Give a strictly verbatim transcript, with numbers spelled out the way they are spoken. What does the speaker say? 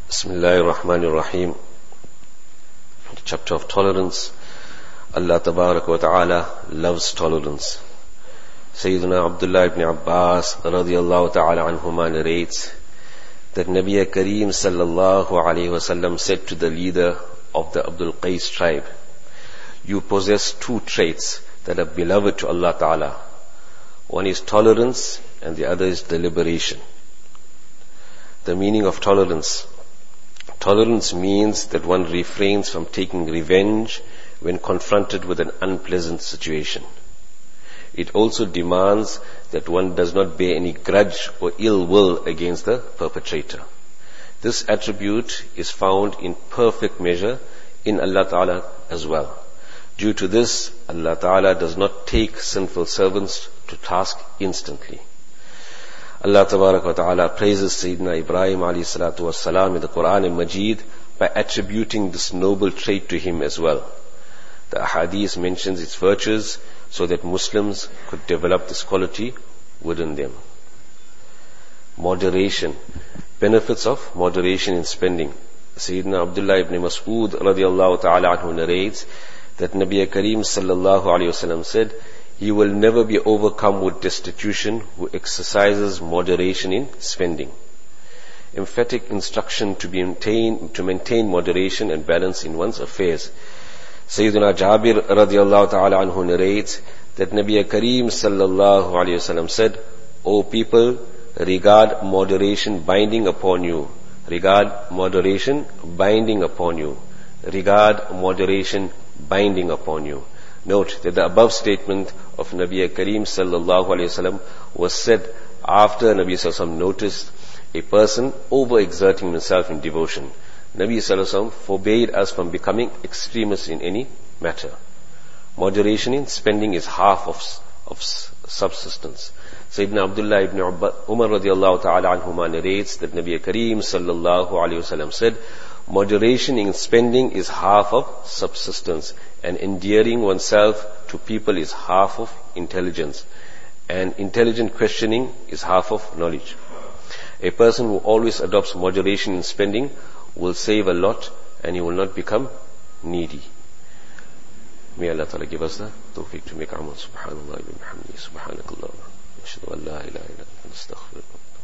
Bismillahir Rahmanir Rahim. The chapter of tolerance. Allah Tabarak wa Ta'ala loves tolerance. Sayyidina Abdullah ibn Abbas radiyallahu ta'ala anhuma narrates that Nabi Kareem sallallahu alayhi wasallam said to the leader of the Abdul Qais tribe, "You possess two traits that are beloved to Allah Ta'ala. One is tolerance and the other is deliberation." The meaning of tolerance. Tolerance means that one refrains from taking revenge when confronted with an unpleasant situation. It also demands that one does not bear any grudge or ill will against the perpetrator. This attribute is found in perfect measure in Allah Ta'ala as well. Due to this, Allah Ta'ala does not take sinful servants to task instantly. Allah Tabarak wa Ta'ala praises Sayyidina Ibrahim alayhi salatu wassalam in the Quran and Majid by attributing this noble trait to him as well. The Ahadith mentions its virtues so that Muslims could develop this quality within them. Moderation. Benefits of moderation in spending. Sayyidina Abdullah ibn Mas'ud radiyallahu ta'ala anhu narrates that Nabi Kareem sallallahu alayhi wasallam said, "He will never be overcome with destitution who exercises moderation in spending." Emphatic instruction to be maintain, to maintain moderation and balance in one's affairs. Sayyidina Jabir radiyallahu ta'ala anhu narrates that Nabi Kareem sallallahu alayhi wasallam said, "O people, regard moderation binding upon you. Regard moderation binding upon you. Regard moderation binding upon you." Note that the above statement of Nabi Kareem sallallahu alayhi wasallam was said after Nabi sallallahu alayhi wasallam noticed a person overexerting himself in devotion. Nabi sallallahu alayhi wasallam forbade us from becoming extremists in any matter. Moderation in spending is half of, of subsistence. Sayyidina Abdullah ibn Umar radiyallahu ta'ala anhuma narrates that Nabi Kareem sallallahu alayhi wasallam said, "Moderation in spending is half of subsistence, and endearing oneself to people is half of intelligence, and intelligent questioning is half of knowledge." A person who always adopts moderation in spending will save a lot and he will not become needy. May Allah Ta'ala give us the tawfiq to make amal. Subhanallah wa bihamdihi, subhanakallah, wa ashhadu an la ilaha illa anta, astaghfirullah.